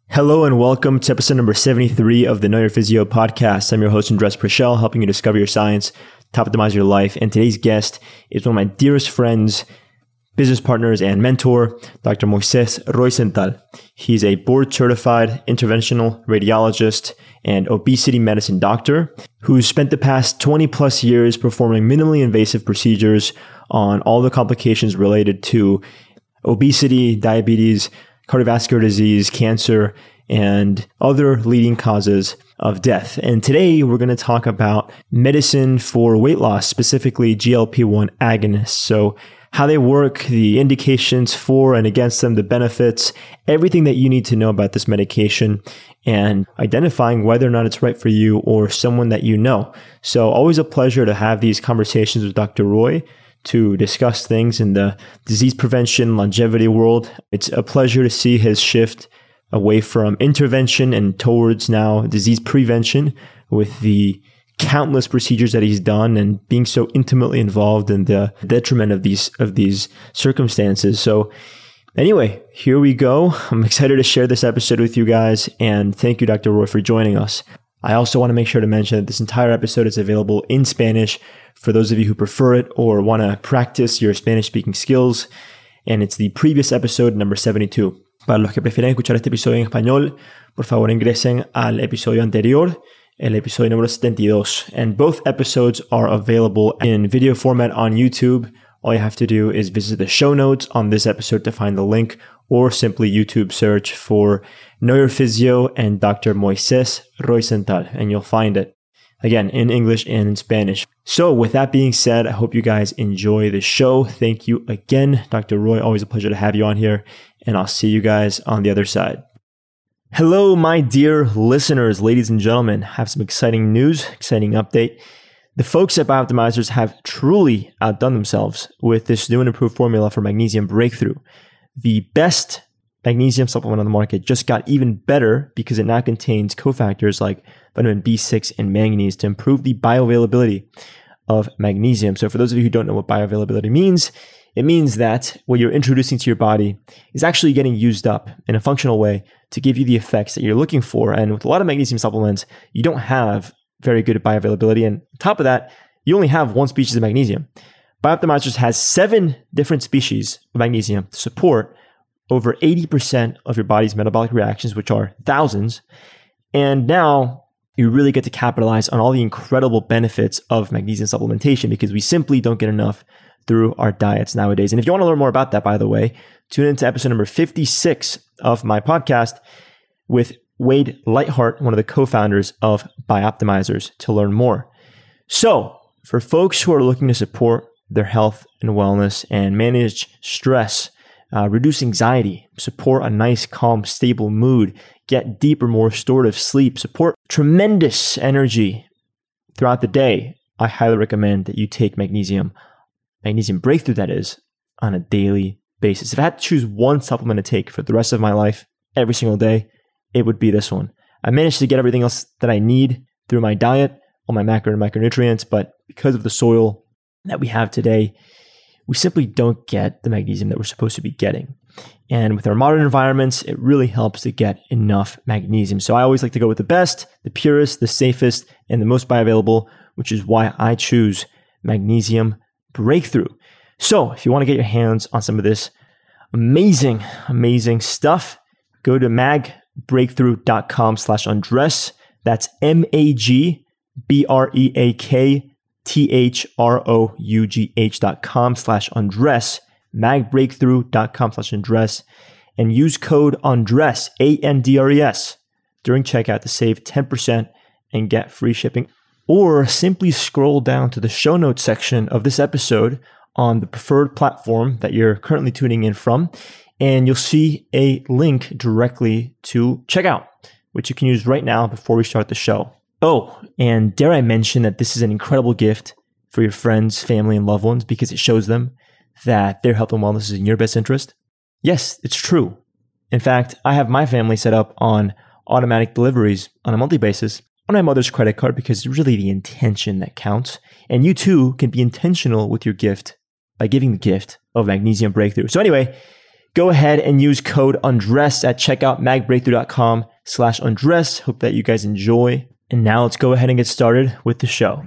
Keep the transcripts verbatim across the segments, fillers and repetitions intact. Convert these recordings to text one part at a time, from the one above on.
Hello and welcome to episode number seventy-three of the Know Your Physio podcast. I'm your host, Andres Prichel, helping you discover your science, top optimize your life. And today's guest is one of my dearest friends, business partners, and mentor, Doctor Moises Roizental. He's a board-certified interventional radiologist and obesity medicine doctor who's spent the past twenty plus years performing minimally invasive procedures on all the complications related to obesity, diabetes, cardiovascular disease, cancer, and other leading causes of death. And today we're going to talk about medicine for weight loss, specifically G L P one agonists. So how they work, the indications for and against them, the benefits, everything that you need to know about this medication, and identifying whether or not it's right for you or someone that you know. So always a pleasure to have these conversations with Doctor Roy to discuss things in the disease prevention, longevity world. It's a pleasure to see his shift away from intervention and towards now disease prevention with the countless procedures that he's done and being so intimately involved in the detriment of these of these circumstances. So anyway, here we go. I'm excited to share this episode with you guys, and thank you, Doctor Roy, for joining us. I also want to make sure to mention that this entire episode is available in Spanish for those of you who prefer it or want to practice your Spanish-speaking skills. And it's the previous episode, number seventy-two. Para los que prefieren escuchar este episodio en español, por favor ingresen al episodio anterior, el episodio número setenta y dos. And both episodes are available in video format on YouTube. All you have to do is visit the show notes on this episode to find the link, or simply YouTube search for Know Your Physio and Doctor Moises Roizental, and you'll find it. Again, in English and in Spanish. So with that being said, I hope you guys enjoy the show. Thank you again, Doctor Roy. Always a pleasure to have you on here, and I'll see you guys on the other side. Hello, my dear listeners, ladies and gentlemen. I have some exciting news, exciting update. The folks at Bioptimizers have truly outdone themselves with this new and improved formula for Magnesium Breakthrough. The best magnesium supplement on the market just got even better because it now contains cofactors like vitamin B six and manganese to improve the bioavailability of magnesium. So for those of you who don't know what bioavailability means, it means that what you're introducing to your body is actually getting used up in a functional way to give you the effects that you're looking for. And with a lot of magnesium supplements, you don't have very good bioavailability. And on top of that, you only have one species of magnesium. Bioptimizers has seven different species of magnesium to support over eighty percent of your body's metabolic reactions, which are thousands. And now you really get to capitalize on all the incredible benefits of magnesium supplementation because we simply don't get enough through our diets nowadays. And if you want to learn more about that, by the way, tune into episode number fifty-six of my podcast with Wade Lightheart, one of the co-founders of Bioptimizers, to learn more. So for folks who are looking to support their health and wellness and manage stress, Uh, reduce anxiety, support a nice, calm, stable mood, get deeper, more restorative sleep, support tremendous energy throughout the day, I highly recommend that you take magnesium, magnesium breakthrough that is, on a daily basis. If I had to choose one supplement to take for the rest of my life, every single day, it would be this one. I managed to get everything else that I need through my diet, all my macro and micronutrients, but because of the soil that we have today, we simply don't get the magnesium that we're supposed to be getting. And with our modern environments, it really helps to get enough magnesium. So I always like to go with the best, the purest, the safest, and the most bioavailable, which is why I choose Magnesium Breakthrough. So if you want to get your hands on some of this amazing, amazing stuff, go to magbreakthrough.com slash Andres. That's M-A-G-B-R-E-A-K T-H-R-O-U-G-H dot com slash Andres, magbreakthrough.com slash Andres, and use code Andres, A N D R E S, during checkout to save ten percent and get free shipping. Or simply scroll down to the show notes section of this episode on the preferred platform that you're currently tuning in from, and you'll see a link directly to checkout, which you can use right now before we start the show. Oh, and dare I mention that this is an incredible gift for your friends, family, and loved ones because it shows them that their health and wellness is in your best interest? Yes, it's true. In fact, I have my family set up on automatic deliveries on a monthly basis on my mother's credit card because it's really the intention that counts. And you too can be intentional with your gift by giving the gift of Magnesium Breakthrough. So anyway, Go ahead and use code UNDRESS at checkout, magbreakthrough.com slash undress. Hope that you guys enjoy. And now let's go ahead and get started with the show.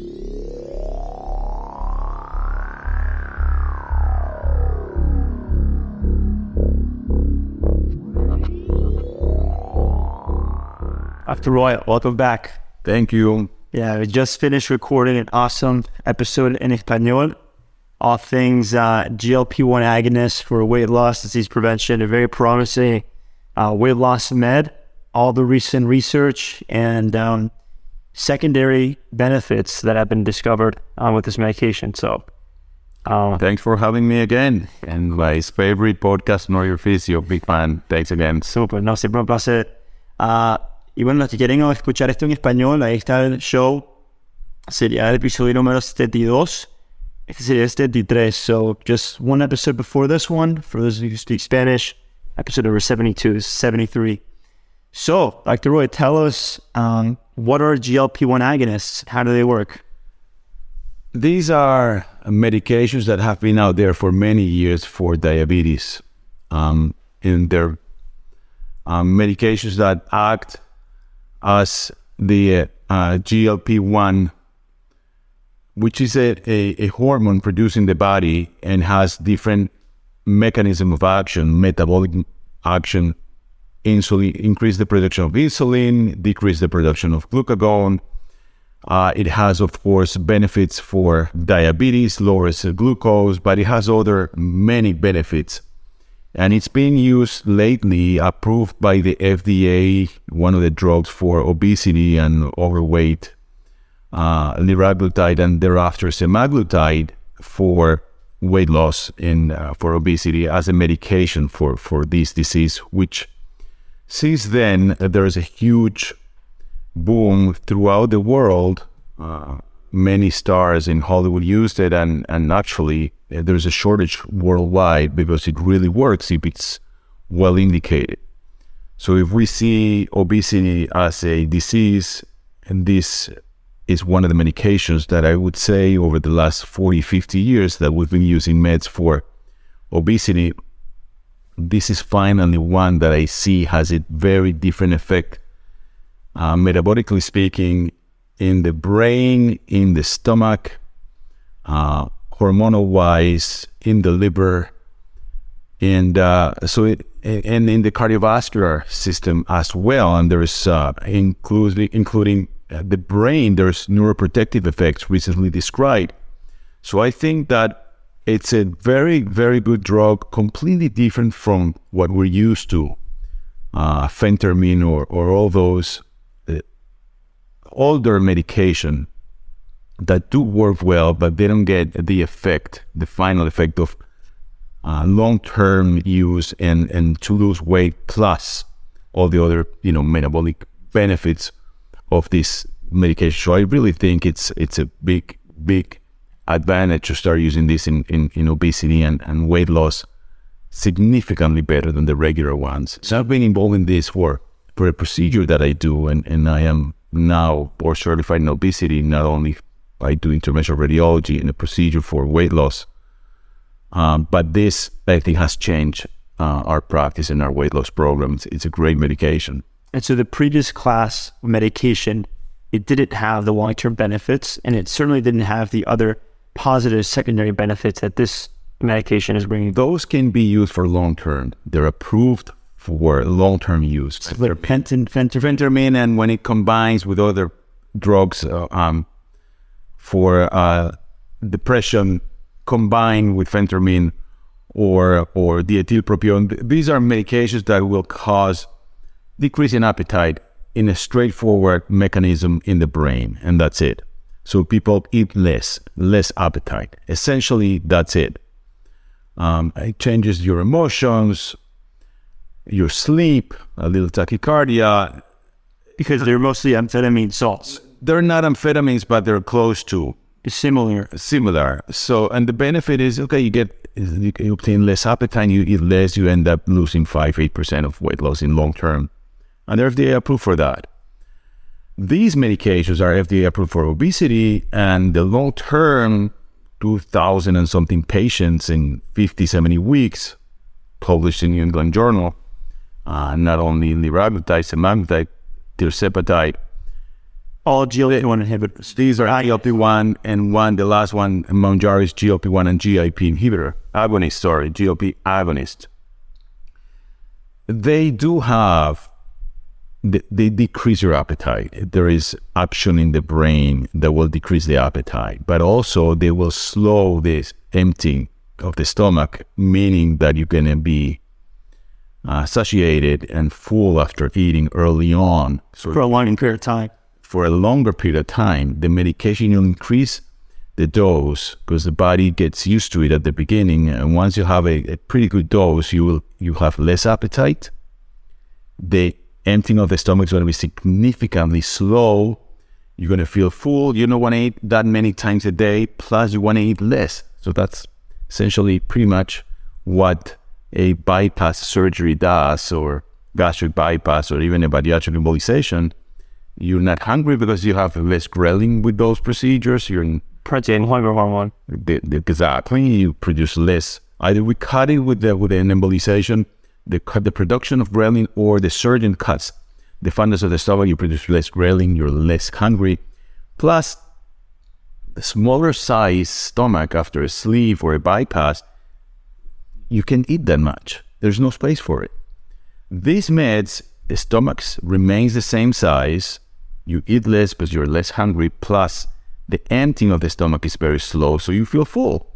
Arturo, welcome back. Thank you. Yeah, we just finished recording an awesome episode in Espanol. All things uh, G L P one agonists for weight loss, disease prevention, a very promising uh, weight loss med. All the recent research and um, secondary benefits that have been discovered uh, with this medication. So, uh, thanks for having me again. And my favorite podcast, Know Your Physio. Big fan. Thanks again. Super, no, siempre un placer. Uh, y bueno, si quieren escuchar esto en español, ahí está el show. Sería el episodio número setenta y dos. Este sería seventy-three, so just one episode before this one. For those of you who speak Spanish, episode number seventy-two is seventy-three. So, Doctor Roy, tell us, um, what are G L P one agonists? How do they work? These are medications that have been out there for many years for diabetes. Um, and they're um, medications that act as the uh, G L P one, which is a, a, a hormone produced in the body and has different mechanism of action, metabolic action. Insulin, increase the production of insulin, decrease the production of glucagon. Uh, it has, of course, benefits for diabetes, lowers glucose, but it has other many benefits. And it's being used lately, approved by the F D A, one of the drugs for obesity and overweight, uh, liraglutide, and thereafter semaglutide for weight loss and uh, for obesity as a medication for, for this disease, which since then uh, there is a huge boom throughout the world. Uh, many stars in Hollywood used it, and, and actually uh, there's a shortage worldwide because it really works if it's well indicated. So if we see obesity as a disease, and this is one of the medications that I would say over the last forty, fifty years that we've been using meds for obesity, this is finally one that I see has a very different effect, uh, metabolically speaking, in the brain, in the stomach, uh, hormonal-wise, in the liver, and uh, so it, and in the cardiovascular system as well. And there's uh, including including the brain, there's neuroprotective effects recently described. So I think that it's a very, very good drug, completely different from what we're used to, uh, phentermine or, or all those uh, older medication that do work well, but they don't get the effect, the final effect of uh, long-term use and, and to lose weight plus all the other, you know, metabolic benefits of this medication. So I really think it's it's a big, big advantage to start using this in, in, in obesity and, and weight loss, significantly better than the regular ones. So I've been involved in this for, for a procedure that I do, and, and I am now board certified in obesity. Not only I do interventional radiology and a procedure for weight loss, um, but this I think has changed uh, our practice and our weight loss programs. It's a great medication. And so the previous class of medication, it didn't have the long-term benefits, and it certainly didn't have the other positive secondary benefits that this medication is bringing. Those can be used for long-term. They're approved for long-term use. So they're pentin, phentermine, and when it combines with other drugs uh, um, for uh, depression, combined with phentermine or or diethylpropion, these are medications that will cause decrease in appetite in a straightforward mechanism in the brain, and that's it. So people eat less, less appetite. Essentially, that's it. Um, it changes your emotions, your sleep, a little tachycardia. Because they're mostly amphetamine salts. They're not amphetamines, but they're close to. Similar. Similar. So, and the benefit is, okay, you get, you obtain less appetite, you eat less, you end up losing five, eight percent of weight loss in long term. And they're F D A approved for that. These medications are F D A approved for obesity, and the long term, two thousand and something patients in fifty, seventy weeks, published in New England Journal, uh, not only liraglutide, semaglutide, tirzepatide. All G L P one inhibitors. These are G L P one and one, the last one, Mounjaro is G L P one and G I P inhibitor, agonist, sorry, G L P agonist. They do have, they, they decrease your appetite. There is option in the brain that will decrease the appetite, but also they will slow this emptying of the stomach, meaning that you're going to be uh, satiated and full after eating early on. So for a long period of time. For a longer period of time, the medication will increase the dose because the body gets used to it at the beginning. And once you have a, a pretty good dose, you will you have less appetite. The emptying of the stomach is going to be significantly slow. You're going to feel full. You don't want to eat that many times a day. Plus, you want to eat less. So that's essentially pretty much what a bypass surgery does, or gastric bypass, or even a bariatric embolization. You're not hungry because you have less ghrelin with those procedures. You're protein hunger hormone. The, the, exactly. You produce less. Either we cut it with the, with an embolization, the cut the production of ghrelin, or the surgeon cuts the fundus of the stomach. You produce less ghrelin. You're less hungry. Plus, the smaller size stomach after a sleeve or a bypass, you can't eat that much. There's no space for it. These meds, the stomach remains the same size. You eat less because you're less hungry. Plus, the emptying of the stomach is very slow, so you feel full.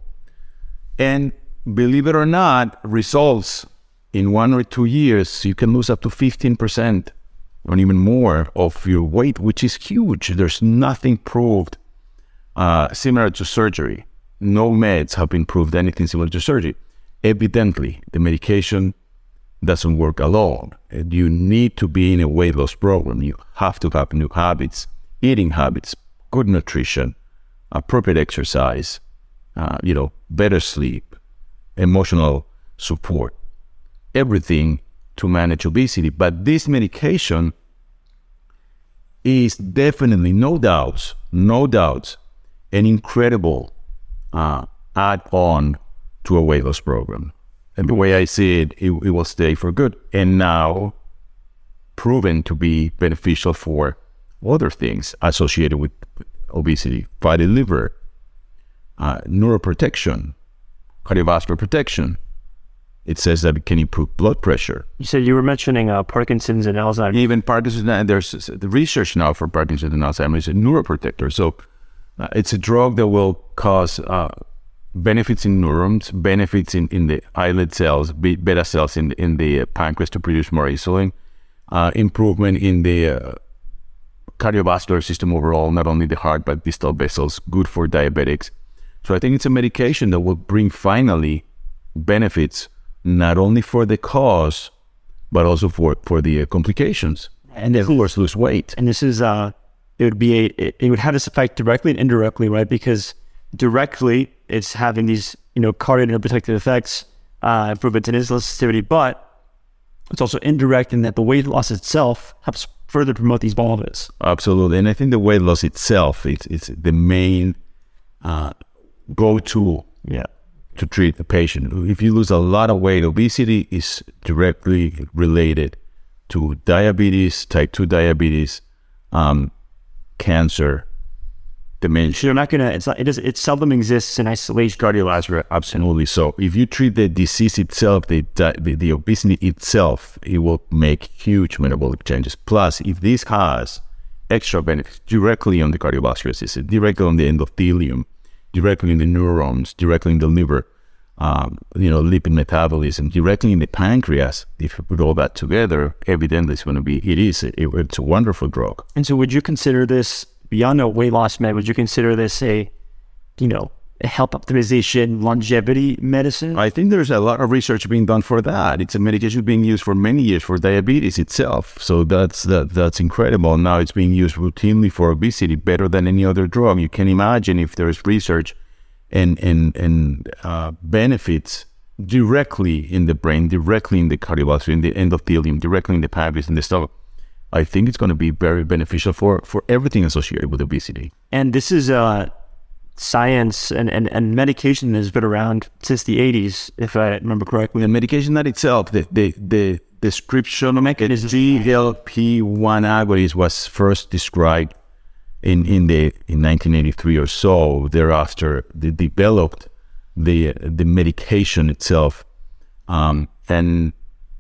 And believe it or not, results in one or two years, you can lose up to fifteen percent or even more of your weight, which is huge. There's nothing proved uh, similar to surgery. No meds have been proved anything similar to surgery. Evidently, the medication doesn't work alone. You need to be in a weight loss program. You have to have new habits, eating habits, good nutrition, appropriate exercise, uh, you know, better sleep, emotional support, everything to manage obesity. But this medication is definitely, no doubts, no doubts, an incredible uh, add-on to a weight loss program. And the way I see it, it, it will stay for good. And now proven to be beneficial for other things associated with obesity: fatty liver, uh, neuroprotection, cardiovascular protection. It says that it can improve blood pressure. You said you were mentioning uh, Parkinson's and Alzheimer's. Even Parkinson's, and there's the research now for Parkinson's and Alzheimer's is a neuroprotector. So uh, it's a drug that will cause uh, benefits in neurons, benefits in, in the islet cells, beta cells in the, in the pancreas to produce more insulin, uh, improvement in the uh, cardiovascular system overall, not only the heart, but distal vessels, good for diabetics. So I think it's a medication that will bring finally benefits, not only for the cause, but also for, for the uh, complications. And of course, lose weight. And this is, uh, it would be, a, it, it would have this effect directly and indirectly, right? Because directly, it's having these, you know, cardioprotective effects, uh, improvements in insulin sensitivity, but it's also indirect in that the weight loss itself helps further promote these benefits. Absolutely. And I think the weight loss itself, it's, it's the main uh, go-to yeah. to treat the patient. If you lose a lot of weight, obesity is directly related to diabetes, type two diabetes, um, cancer, dementia. You're not gonna. It's not. It does. It seldom exists in isolation. Cardiovascular, absolutely. So if you treat the disease itself, the, the the obesity itself, it will make huge metabolic changes. Plus, if this has extra benefits directly on the cardiovascular system, directly on the endothelium, directly in the neurons, directly in the liver, um, you know, lipid metabolism, directly in the pancreas. If you put all that together, evidently it's going to be. It is. It, it's a wonderful drug. And so, would you consider this? Beyond a weight loss med, would you consider this a, you know, a health optimization, longevity medicine? I think there's a lot of research being done for that. It's a medication being used for many years for diabetes itself. So that's that, that's incredible. Now it's being used routinely for obesity, better than any other drug. You can imagine if there's research and and and uh, benefits directly in the brain, directly in the cardiovascular, in the endothelium, directly in the pancreas, in the stomach. I think it's going to be very beneficial for, for everything associated with obesity. And this is, uh, science and, and, and medication has been around since the eighties, if I remember correctly. The medication that itself, the the, the description mechanism, G L P one agonist was first described in in the in nineteen eighty-three or so. Thereafter, they developed the the medication itself, um, and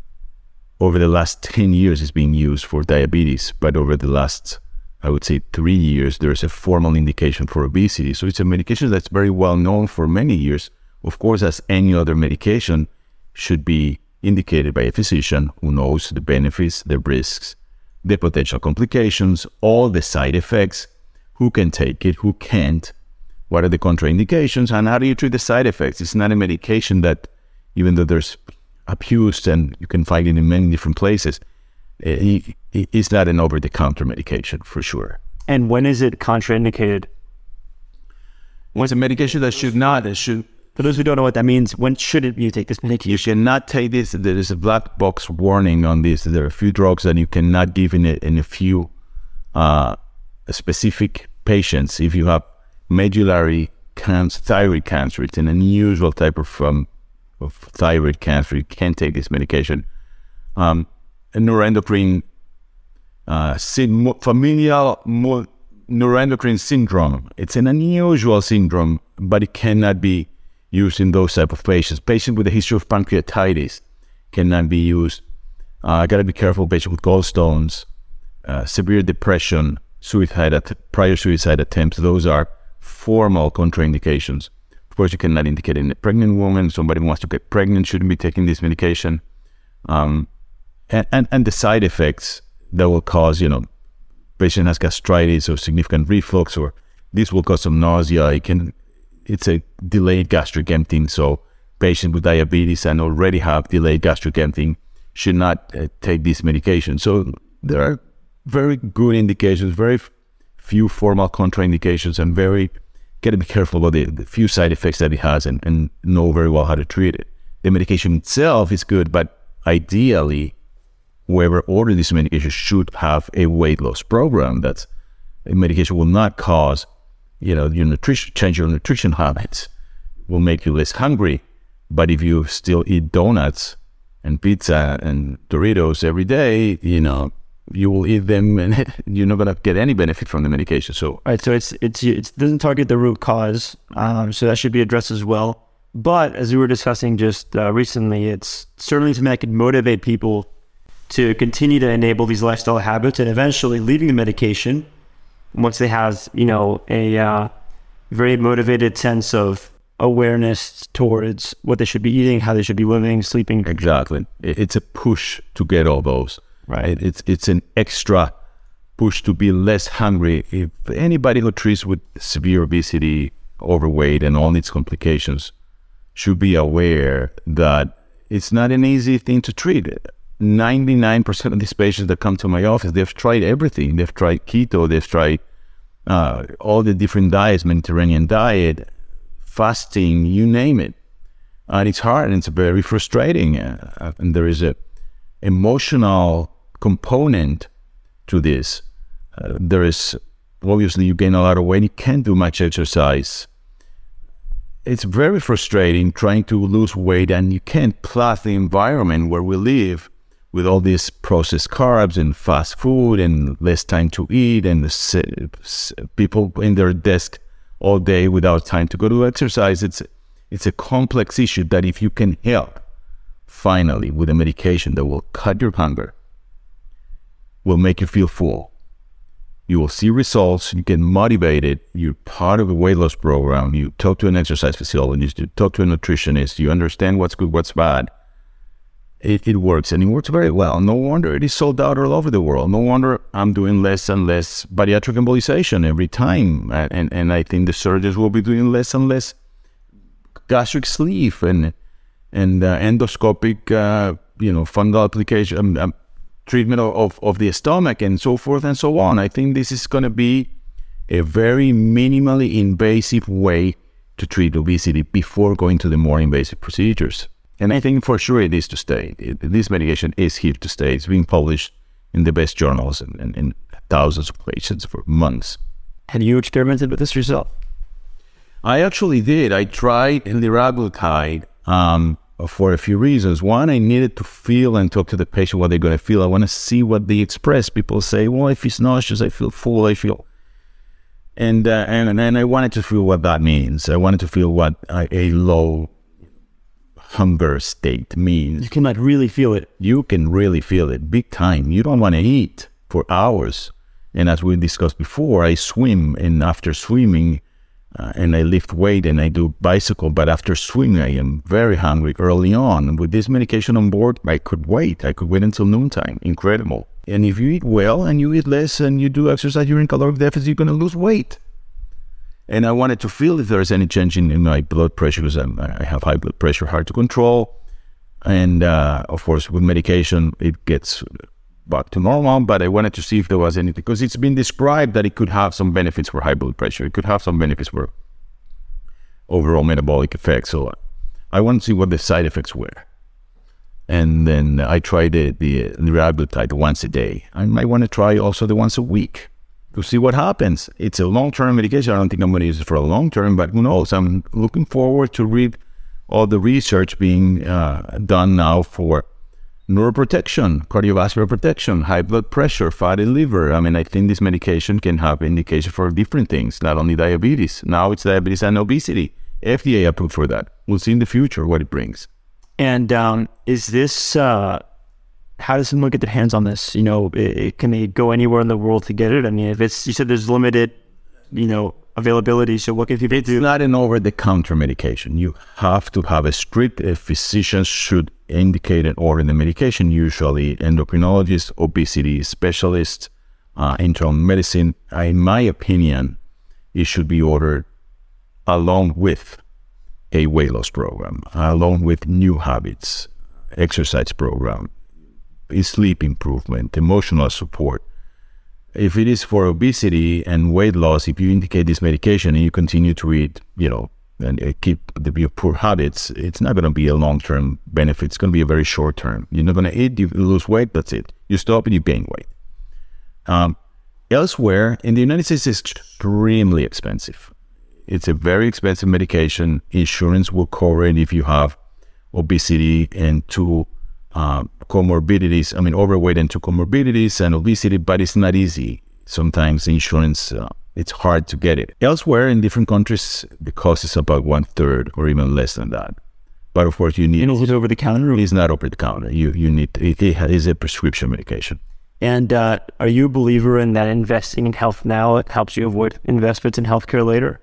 over the last ten years, it's being used for diabetes. But over the last, I would say, three years, there's a formal indication for obesity. So it's a medication that's very well known for many years. Of course, as any other medication, should be indicated by a physician who knows the benefits, the risks, the potential complications, all the side effects, who can take it, who can't, what are the contraindications, and how do you treat the side effects. It's not a medication that, even though there's abused and you can find it in many different places, it, it's not an over-the-counter medication for sure. And when is it contraindicated? It's a medication that should not, it should... For those who don't know what that means, when shouldn't you take this medication? You should not take this. There is a black box warning on this. There are a few drugs that you cannot give in a, in a few uh, specific patients. If you have medullary cancer, thyroid cancer, it's an unusual type of, um, of thyroid cancer, you can't take this medication. Um, a neuroendocrine, uh, sy- familial mo- neuroendocrine syndrome. It's an unusual syndrome, but it cannot be used in those type of patients. Patients with a history of pancreatitis cannot be used. Uh, got to be careful. Patients with gallstones, uh, severe depression, suicide, att- prior suicide attempts. Those are formal contraindications. Of course, you cannot indicate in a pregnant woman. Somebody who wants to get pregnant shouldn't be taking this medication. Um, and, and, and the side effects that will cause, you know, patient has gastritis or significant reflux, or this will cause some nausea. It can It's a delayed gastric emptying, so patients with diabetes and already have delayed gastric emptying should not uh, take this medication. So there are very good indications, very f- few formal contraindications, and very, got to be careful about the, the few side effects that it has, and, and know very well how to treat it. The medication itself is good, but ideally, whoever ordered this medication should have a weight loss program. That's a medication will not cause, you know, your nutrition, change your nutrition habits, will make you less hungry. But if you still eat donuts and pizza and Doritos every day, you know, you will eat them and you're not going to get any benefit from the medication. So, right. So it's, it's, it doesn't target the root cause. Um, so that should be addressed as well. But as we were discussing just uh, recently, it's certainly something that can motivate people to continue to enable these lifestyle habits and eventually leaving the medication once they have, you know, a uh, very motivated sense of awareness towards what they should be eating, how they should be living, sleeping. Exactly. It's a push to get all those. Right. It's it's an extra push to be less hungry. If anybody who treats with severe obesity, overweight, and all its complications should be aware that it's not an easy thing to treat. ninety-nine percent of these patients that come to my office, they've tried everything. They've tried keto, they've tried uh, all the different diets, Mediterranean diet, fasting, you name it. And it's hard and it's very frustrating. Uh, and there is a emotional component to this. Uh, there is, obviously you gain a lot of weight, you can't do much exercise. It's very frustrating trying to lose weight, and you can't plus the environment where we live with all these processed carbs and fast food and less time to eat, and people in their desk all day without time to go to exercise. It's it's a complex issue that if you can help finally with a medication that will cut your hunger, will make you feel full, you will see results, you get motivated, you're part of a weight loss program, you talk to an exercise physiologist, you talk to a nutritionist, you understand what's good, what's bad. It, it works, and it works very well. No wonder it is sold out all over the world. No wonder I'm doing less and less bariatric embolization every time. And, and I think the surgeons will be doing less and less gastric sleeve and and uh, endoscopic, uh, you know, fungal application, um, um, treatment of, of the stomach and so forth and so on. I think this is going to be a very minimally invasive way to treat obesity before going to the more invasive procedures. And I think for sure it is to stay. It, this medication is here to stay. It's being published in the best journals and, and, and thousands of patients for months. Have you experimented with this yourself? I actually did. I tried liraglutide um, for a few reasons. One, I needed to feel and talk to the patient what they're going to feel. I want to see what they express. People say, well, I feel nauseous, I feel full, I feel... And, uh, and and I wanted to feel what that means. I wanted to feel what a, a low hunger state means. You can like really feel it. You can really feel it big time. You don't want to eat for hours. And as we discussed before, I swim, and after swimming, uh, and I lift weight and I do bicycle, but after swimming, I am very hungry early on. With this medication on board, I could wait. I could wait until noontime. Incredible. And if you eat well and you eat less and you do exercise, you're in caloric deficit, you're going to lose weight. And I wanted to feel if there's any change in, in my blood pressure, because I'm, I have high blood pressure, hard to control. And uh, of course, with medication, it gets back to normal. But I wanted to see if there was anything, because it's been described that it could have some benefits for high blood pressure. It could have some benefits for overall metabolic effects. So I wanted to see what the side effects were. And then I tried the, the liraglutide once a day. I might want to try also the once a week to see what happens. It's a long-term medication. I don't think I'm going to use it for a long term, but who knows? I'm looking forward to read all the research being uh, done now for neuroprotection, cardiovascular protection, high blood pressure, fatty liver. I mean, I think this medication can have indication for different things, not only diabetes. Now it's diabetes and obesity. F D A approved for that. We'll see in the future what it brings. And um, is this, uh, how does someone get their hands on this? You know, it, it, can they go anywhere in the world to get it? I mean, if it's, you said there's limited, you know, availability, so what can people it's do? It's not an over-the-counter medication. You have to have a script. A physician should indicate and order the medication, usually endocrinologists, obesity specialists, uh, internal medicine. In my opinion, it should be ordered along with a weight loss program, along with new habits, exercise program, sleep improvement, emotional support. If it is for obesity and weight loss, if you indicate this medication and you continue to eat, you know, and keep the, your poor habits, it's not going to be a long-term benefit. It's going to be a very short-term. You're not going to eat, you lose weight, that's it. You stop and you gain weight. Um, elsewhere, in the United States, it's extremely expensive. It's a very expensive medication. Insurance will cover it if you have obesity and two uh, comorbidities. I mean, overweight and two comorbidities and obesity, but it's not easy. Sometimes insurance, uh, it's hard to get it. Elsewhere, in different countries, the cost is about one third or even less than that. But of course, you need... And is it over the counter? It's not over the counter. You you need it, it is a prescription medication. And uh, are you a believer in that investing in health now, it helps you avoid investments in healthcare later?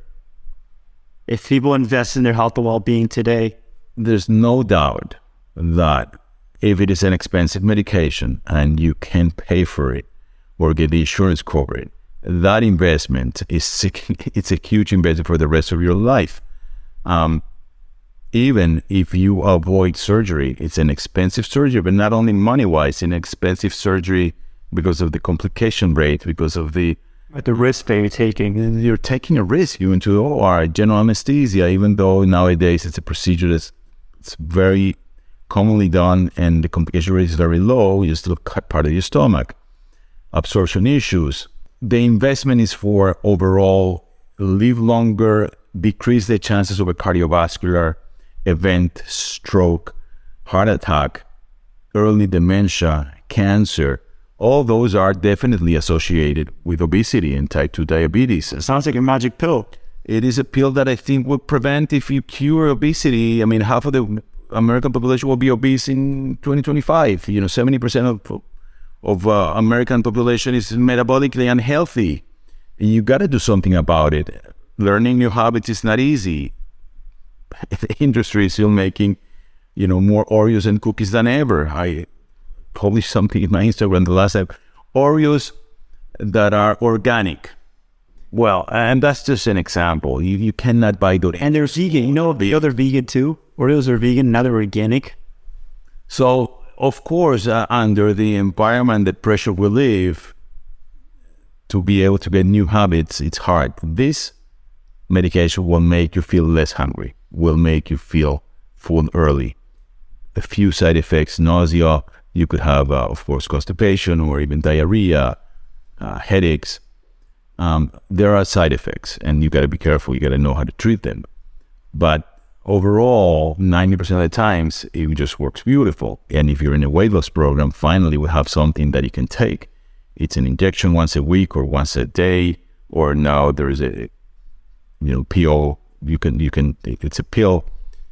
If people invest in their health and well-being today, there's no doubt that if it is an expensive medication and you can pay for it or get the insurance covered, that investment is it's a huge investment for the rest of your life. Um, even if you avoid surgery, it's an expensive surgery, but not only money-wise, an expensive surgery because of the complication rate, because of the At the risk that you're taking. You're taking a risk. You went to the O R, general anesthesia, even though nowadays it's a procedure that's it's very commonly done and the complication rate is very low. You still cut part of your stomach. Absorption issues. The investment is for overall live longer, decrease the chances of a cardiovascular event, stroke, heart attack, early dementia, cancer. All those are definitely associated with obesity and type two diabetes. It sounds like a magic pill. It is a pill that I think will prevent, if you cure obesity, I mean, half of the American population will be obese in twenty twenty-five. You know, seventy percent of, of uh, American population is metabolically unhealthy. And you got to do something about it. Learning new habits is not easy. The industry is still making, you know, more Oreos and cookies than ever. I... published something in my Instagram the last time. Oreos that are organic. Well, and that's just an example. You you cannot buy those. And they're vegan. You know, the other vegan too. Oreos are vegan, now they're organic. So, of course, uh, under the environment that pressure will live, to be able to get new habits, it's hard. This medication will make you feel less hungry, will make you feel full early. A few side effects, nausea. You could have, uh, of course, constipation or even diarrhea, uh, headaches. Um, there are side effects, and you got to be careful. You got to know how to treat them. But overall, ninety percent of the times, it just works beautiful. And if you're in a weight loss program, finally we have something that you can take. It's an injection once a week or once a day, or now there is a, you know, pill. You can, you can, it's a pill.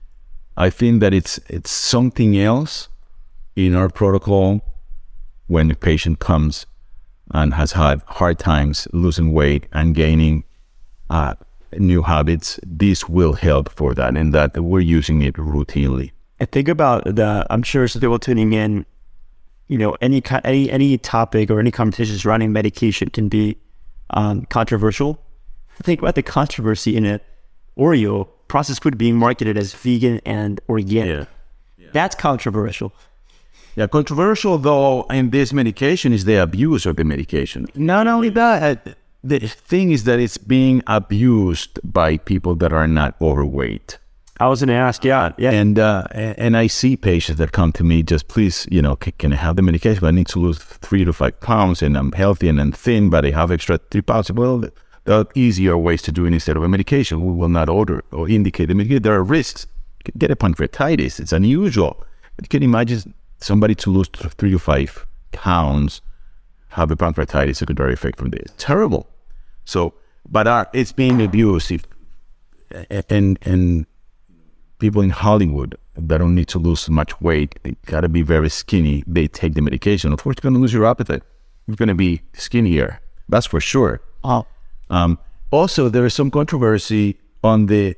I think that it's it's something else in our protocol when the patient comes and has had hard times losing weight and gaining uh, new habits. This will help for that, and that we're using it routinely. And think about the, I'm sure some people tuning in, you know, any any any topic or any conversation surrounding medication can be um, controversial. Think about the controversy in it. Oreo, processed food being marketed as vegan and organic. Yeah. Yeah. That's controversial. Yeah, controversial though in this medication is the abuse of the medication. Not only that, the thing is that it's being abused by people that are not overweight. I was going to ask, yeah, yeah. And uh, and I see patients that come to me, just please, you know, can, can I have the medication? I need to lose three to five pounds, and I'm healthy and I'm thin, but I have extra three pounds. Well, there are easier ways to do it instead of a medication. We will not order or indicate the medication. There are risks. You can get a pancreatitis. It's unusual. But you can imagine somebody to lose three to five pounds, have a pancreatitis secondary effect from this. Terrible. So, but our, it's being abused. If, and and people in Hollywood that don't need to lose much weight, they gotta be very skinny. They take the medication. Of course, you're gonna lose your appetite. You're gonna be skinnier. That's for sure. Oh. Um, also, there is some controversy on the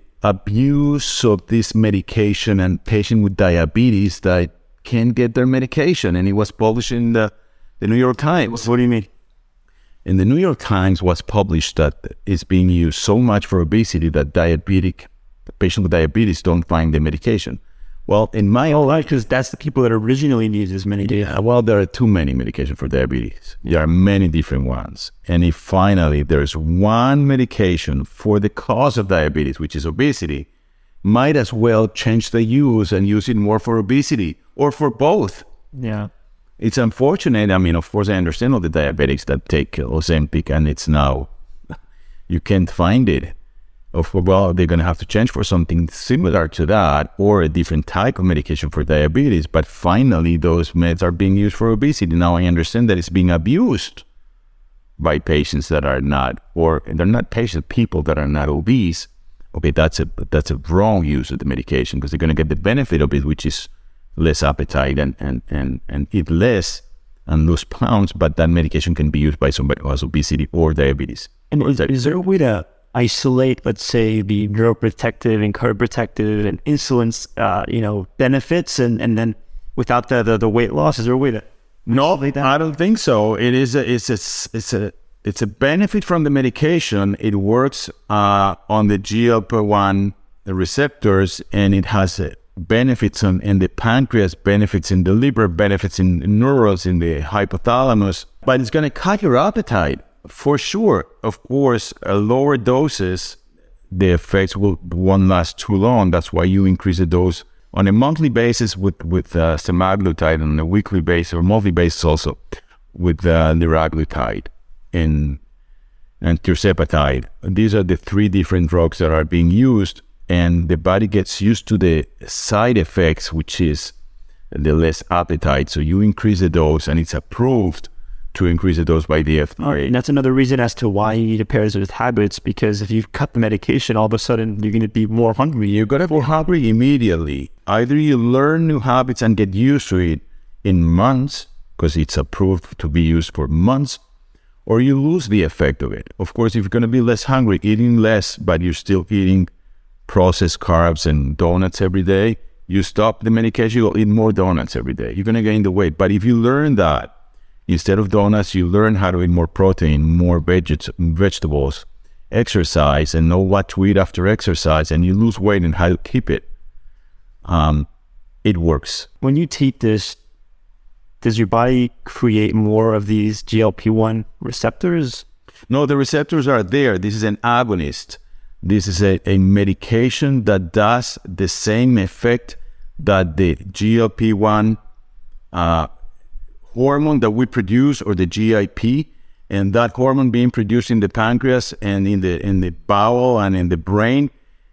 abuse of this medication and patients with diabetes that can't get their medication. And it was published in the, the New York Times. What do you mean? In the New York Times was published that it's being used so much for obesity that diabetic patients with diabetes don't find the medication. Well, in my oh, right, because that's the people that originally need this medication. Yeah, well, there are too many medications for diabetes. There are many different ones. And if finally there's one medication for the cause of diabetes, which is obesity, might as well change the use and use it more for obesity or for both. Yeah. It's unfortunate. I mean, of course, I understand all the diabetics that take Ozempic and it's now, you can't find it. Of well, they're going to have to change for something similar to that or a different type of medication for diabetes. But finally, those meds are being used for obesity. Now I understand that it's being abused by patients that are not, or they're not patients, people that are not obese. Okay, that's a that's a wrong use of the medication because they're going to get the benefit of it, which is less appetite and, and, and, and eat less and lose pounds. But that medication can be used by somebody who has obesity or diabetes. And is, is there a way to isolate, let's say, the neuroprotective and cardioprotective and insulin, uh, you know, benefits, and, and then without the, the the weight loss? Is there a way to? No, I don't think so. It is a, it's a, it's a, it's a benefit from the medication. It works uh, on the G L P one receptors, and it has uh, benefits on in the pancreas, benefits in the liver, benefits in neurons, in the hypothalamus. But it's going to cut your appetite. For sure, of course, uh, lower doses, the effects will won't last too long. That's why you increase the dose on a monthly basis with with uh, semaglutide, and on a weekly basis or monthly basis also with uh, liraglutide and and tirzepatide. These are the three different drugs that are being used, and the body gets used to the side effects, which is the less appetite. So you increase the dose, and it's approved to increase the dose by the F D A. Right, and that's another reason as to why you need to pair it with habits, because if you cut the medication, all of a sudden you're going to be more hungry. You're going to be hungry immediately. Either you learn new habits and get used to it in months, because it's approved to be used for months, or you lose the effect of it. Of course, if you're going to be less hungry, eating less, but you're still eating processed carbs and donuts every day, you stop the medication, you'll eat more donuts every day. You're going to gain the weight. But if you learn that, instead of donuts, you learn how to eat more protein, more veg- vegetables, exercise, and know what to eat after exercise, and you lose weight and how to keep it. Um, it works. When you take this, does your body create more of these G L P one receptors? No, the receptors are there. This is an agonist. This is a, a medication that does the same effect that the G L P one uh hormone that we produce, or the G I P, And that hormone being produced in the pancreas and in the in the bowel and in the brain,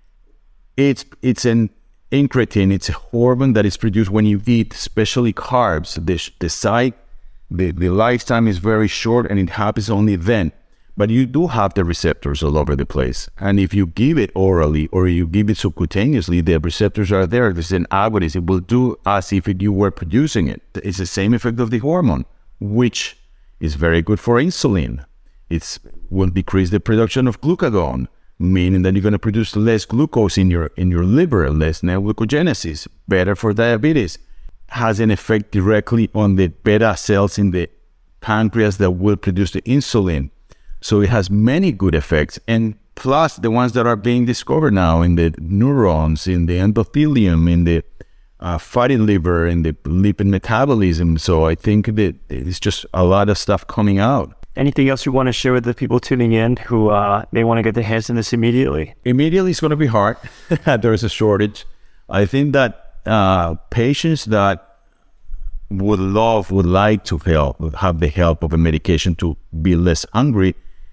it's it's an incretin. It's a hormone that is produced when you eat, especially carbs. The the site, the, the lifetime is very short, and it happens only then. But you do have the receptors all over the place. And if you give it orally or you give it subcutaneously, the receptors are there. There's an agonist. It will do as if it, you were producing it. It's the same effect of the hormone, which is very good for insulin. It will decrease the production of glucagon, meaning that you're going to produce less glucose in your in your liver, less neoglucogenesis, better for diabetes. Has an effect directly on the beta cells in the pancreas that will produce the insulin. So it has many good effects, and plus the ones that are being discovered now in the neurons, in the endothelium, in the uh, fatty liver, in the lipid metabolism. So I think that it's just a lot of stuff coming out. Anything else you want to share with the people tuning in who uh, may want to get their hands on this immediately? Immediately, it's going to be hard. There's a shortage. I think that uh, patients that would love, would like to help, would have the help of a medication to be less hungry,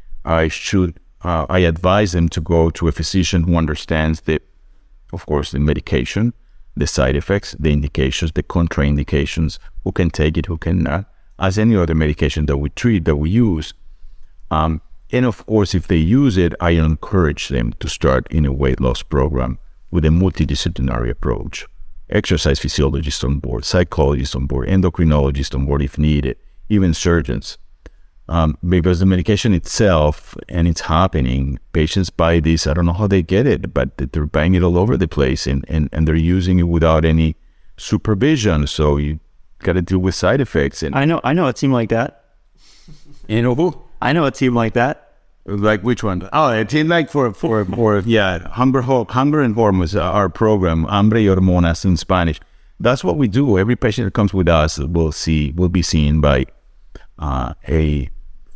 I should, uh, I advise them to go to a physician who understands the, of course, the medication, the side effects, the indications, the contraindications, who can take it, who cannot, as any other medication that we treat, that we use. Um, and of course, if they use it, I encourage them to start in a weight loss program with a multidisciplinary approach. Exercise physiologists on board, psychologists on board, endocrinologists on board if needed, even surgeons. Um, because the medication itself, and it's happening, patients buy this, I don't know how they get it, but they're buying it all over the place, and, and, and they're using it without any supervision, so you got to deal with side effects. And I know I know a team like that. You know who? I know a team like that. Like which one? Oh, a team like for, for, for yeah, Hunger, Hunger and Hormones, our program, Hambre y Hormonas in Spanish. That's what we do. Every patient that comes with us will see, will be seen by uh, a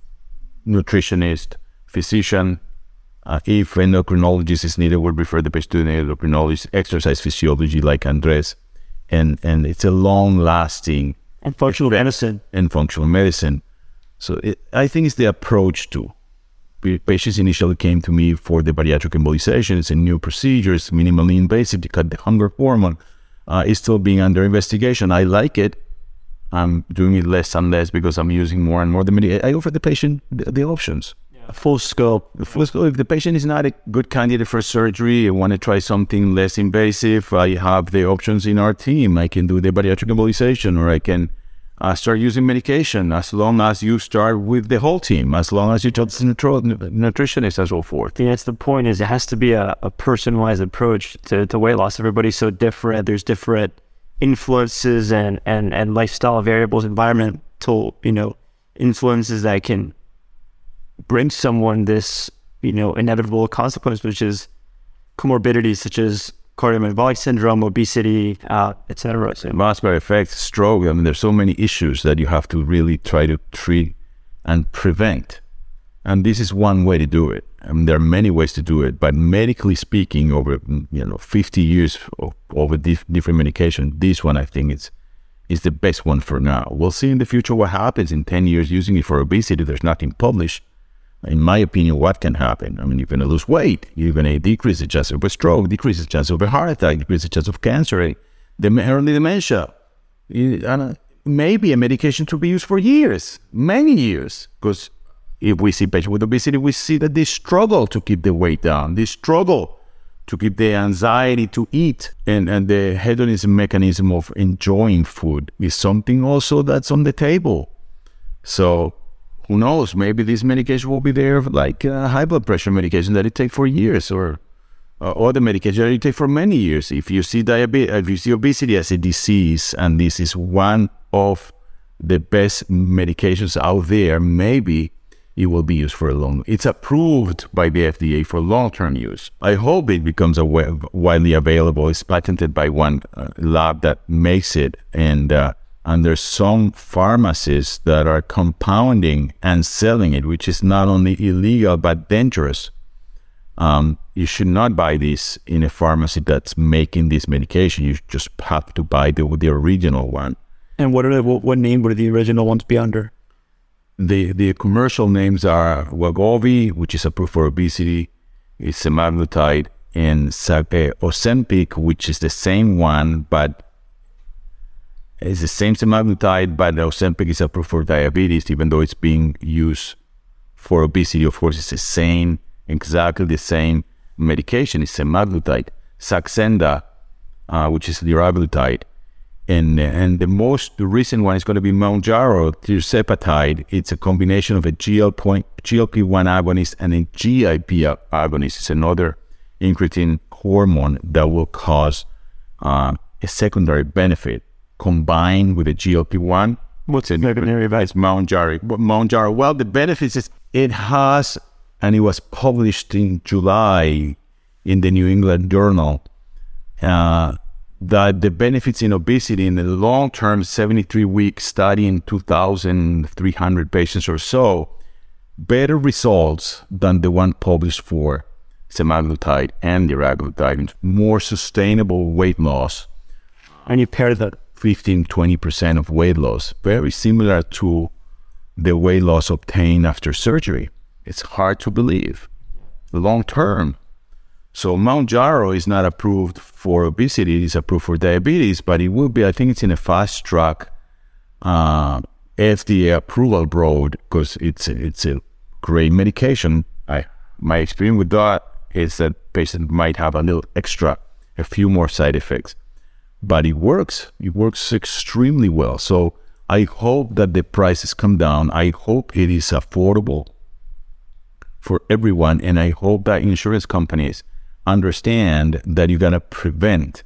nutritionist, physician. Uh, if endocrinologist is needed, we'll refer the patient to an endocrinologist. Exercise physiology like Andres. And and it's a long-lasting... And functional medicine. And functional medicine. So it, I think it's the approach to. Patients initially came to me for the bariatric embolization. It's a new procedure. It's minimally invasive to cut the hunger hormone. Uh, it's still being under investigation. I like it. I'm doing it less and less because I'm using more and more the medication. I offer the patient the, the options. Yeah. Full scope. The full scope. If the patient is not a good candidate for surgery, I want to try something less invasive, I have the options in our team. I can do the bariatric embolization, or I can uh, start using medication, as long as you start with the whole team, as long as you talk to the nutritionist and so forth. Yeah, that's the point, is it has to be a, a person-wise approach to, to weight loss. Everybody's so different. There's different influences and, and, and lifestyle variables, environmental, you know, influences that can bring someone this, you know, inevitable consequence, which is comorbidities such as cardiometabolic syndrome, obesity, uh, et cetera. So, vascular effects, stroke. I mean, there's so many issues that you have to really try to treat and prevent. And this is one way to do it. I mean, there are many ways to do it, but medically speaking, over you know fifty years of, over dif- different medication, this one I think is is the best one for now. We'll see in the future what happens in ten years using it for obesity. There's nothing published. In my opinion, what can happen? I mean, you're going to lose weight. You're going to decrease the chance of a stroke, decrease the chance of a heart attack, decrease the chance of cancer, the early dementia. And maybe a medication to be used for years, many years, because if we see patients with obesity, we see that they struggle to keep the weight down. They struggle to keep the anxiety to eat. And, and the hedonism mechanism of enjoying food is something also that's on the table. So who knows? Maybe this medication will be there, like uh, high blood pressure medication that you take for years, or uh, other medication that you take for many years. If you see diabetes, if you see obesity as a disease, and this is one of the best medications out there, maybe it will be used for a long. It's approved by the F D A for long-term use. I hope it becomes a w- widely available. It's patented by one uh, lab that makes it, and uh, and there's some pharmacies that are compounding and selling it, which is not only illegal but dangerous. Um, you should not buy this in a pharmacy that's making this medication. You just have to buy the the original one. And what are the, what, what name would the original ones be under? the the commercial names are Wegovy, which is approved for obesity, it's semaglutide, and Ozempic, which is the same one, but it's the same semaglutide, but Ozempic is approved for diabetes, even though it's being used for obesity. Of course, it's the same, exactly the same medication. It's semaglutide. Saxenda, uh, which is liraglutide. And and the most recent one is going to be Mounjaro, tirzepatide. It's a combination of a G L P one agonist and a G I P agonist. It's another incretin hormone that will cause uh, a secondary benefit combined with a G L P one. What's the secondary benefit? It's Mounjaro. Mounjaro. Well, the benefits is it has, and it was published in July in the New England Journal, uh, that the benefits in obesity in the long-term seventy-three week study in two thousand three hundred patients or so, better results than the one published for semaglutide and liraglutide, more sustainable weight loss. And you pair that fifteen, twenty percent of weight loss, very similar to the weight loss obtained after surgery. It's hard to believe, long-term. So Mounjaro is not approved for obesity, it is approved for diabetes, but it will be, I think it's in a fast track uh, F D A approval road because it's, it's a great medication. I, my experience with that is that patient might have a little extra, a few more side effects, but it works. It works extremely well. So I hope that the prices come down. I hope it is affordable for everyone, and I hope that insurance companies understand that you gotta prevent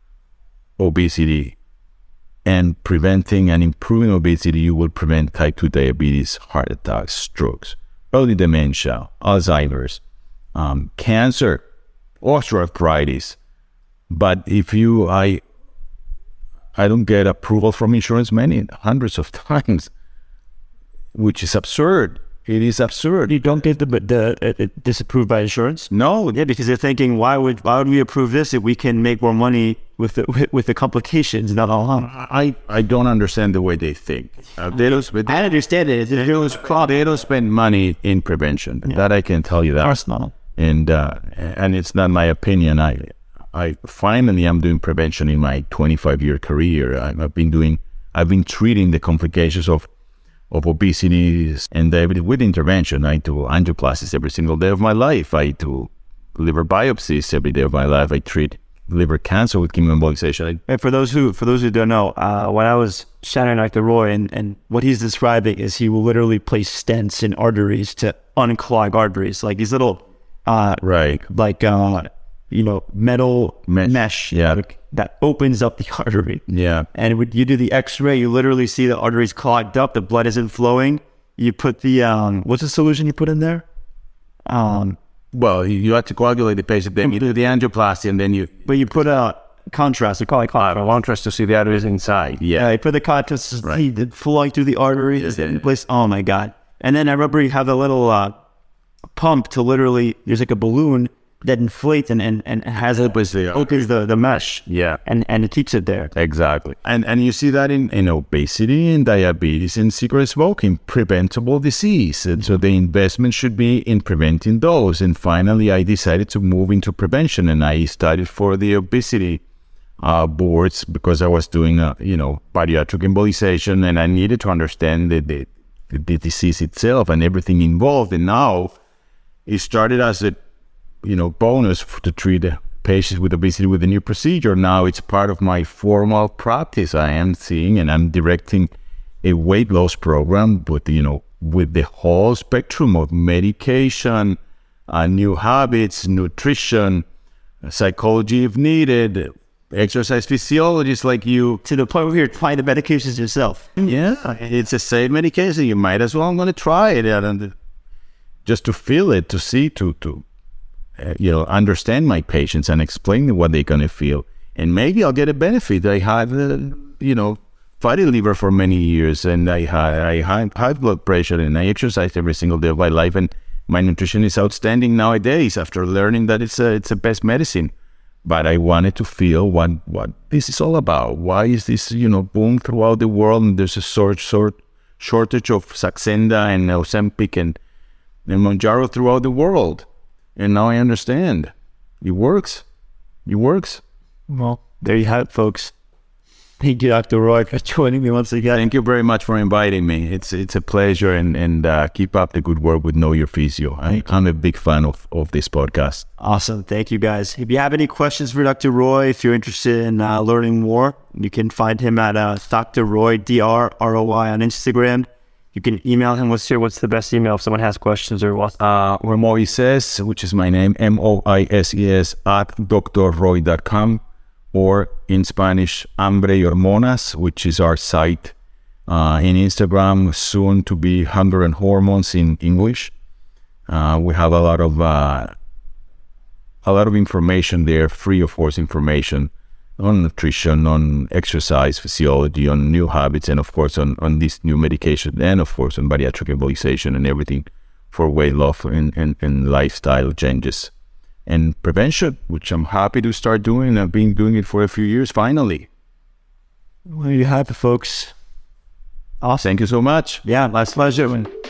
obesity, and preventing and improving obesity, you will prevent type two diabetes, heart attacks, strokes, early dementia, Alzheimer's, um, cancer, osteoarthritis. But if you, I, I don't get approval from insurance many hundreds of times, which is absurd. It is absurd. You don't get the, the uh, disapproved by insurance? No. Yeah, because they're thinking, why would why would we approve this if we can make more money with the with, with the complications? Not all. I, I don't understand the way they think. Uh, they don't, they, I understand it. They don't, they don't spend money in prevention. Yeah. That I can tell you that. Of course not. And uh, and it's not my opinion. I I finally am doing prevention in my twenty-five year career. I've been doing. I've been treating the complications of. of obesity and diabetes with intervention. I do angioplasties every single day of my life. I do liver biopsies every day of my life. I treat liver cancer with chemoembolization. And for those who for those who don't know, uh, when I was shadowing Doctor Roy, and, and what he's describing is he will literally place stents in arteries to unclog arteries, like these little, uh, right, like uh, you know, metal mesh, mesh yeah. that opens up the artery. Yeah. And when you do the X-ray, you literally see the arteries clogged up, the blood isn't flowing. You put the, um, what's the solution you put in there? Um, well, you have to coagulate the patient, then you do the angioplasty, and then you... But you put a contrast, we call it contrast to see the arteries inside. Yeah. Uh, you put the contrast to see the flowing through the arteries. Yeah. Place, oh my God. And then I remember you have a little uh, pump to literally, there's like a balloon that inflates and, and, and has it opens the, opens the, the mesh. Yeah. And and it keeps it there. Exactly. And and you see that in, in obesity and diabetes and cigarette smoking, preventable disease. And so the investment should be in preventing those. And finally, I decided to move into prevention, and I studied for the obesity uh, boards because I was doing, a, you know, bariatric embolization, and I needed to understand the, the, the disease itself and everything involved. And now it started as a you know, bonus to treat patients with obesity with a new procedure. Now it's part of my formal practice. I am seeing and I'm directing a weight loss program with, you know, with the whole spectrum of medication, uh, new habits, nutrition, psychology if needed, exercise physiologists like you. To the point where you're trying the medications yourself. Yeah, it's a safe medication. You might as well. I'm going to try it and just to feel it, to see, to, to, Uh, you know, understand my patients and explain what they're going to feel. And maybe I'll get a benefit. I had, uh, you know, fatty liver for many years, and I had I had high blood pressure, and I exercised every single day of my life, and my nutrition is outstanding nowadays after learning that it's a, it's the best medicine. But I wanted to feel what, what this is all about. Why is this, you know, boom throughout the world, and there's a short, short, shortage of Saxenda and Ozempic and, and Mounjaro throughout the world. And now I understand. It works. It works. Well, there you have it, folks. Thank you, Doctor Roy, for joining me once again. Thank you very much for inviting me. It's it's a pleasure, and, and uh, keep up the good work with Know Your Physio. I, I'm a big fan of, of this podcast. Awesome. Thank you, guys. If you have any questions for Doctor Roy, if you're interested in uh, learning more, you can find him at uh, Doctor Roy, D R R O Y on Instagram. You can email him. What's your, what's the best email if someone has questions or what? Uh, Moises, which is my name, M O I S E S, at d r roy dot com. Or in Spanish, Hambre y Hormonas, which is our site. Uh, in Instagram, soon to be Hunger and Hormones in English. Uh, we have a lot of uh, a lot of information there, free of course information on nutrition, on exercise physiology, on new habits, and of course on, on this new medication, and of course on bariatric embolization and everything for weight loss and, and, and lifestyle changes. And prevention, which I'm happy to start doing. I've been doing it for a few years, finally. Well, you have it, folks. Awesome. Thank you so much. Yeah, my pleasure.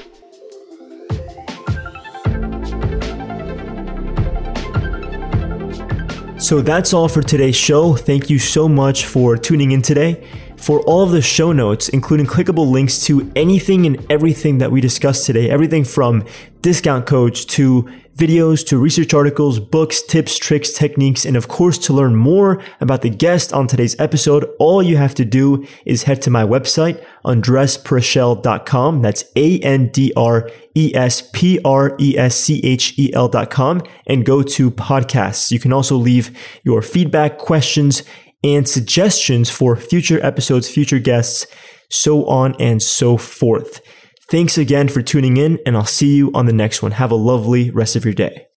So that's all for today's show. Thank you so much for tuning in today. For all of the show notes, including clickable links to anything and everything that we discussed today, everything from discount codes to videos to research articles, books, tips, tricks, techniques, and of course to learn more about the guest on today's episode, all you have to do is head to my website, andres preschel dot com. That's A N D R E S P R E S C H E L dot com, and go to podcasts. You can also leave your feedback, questions, and suggestions for future episodes, future guests, so on and so forth. Thanks again for tuning in, and I'll see you on the next one. Have a lovely rest of your day.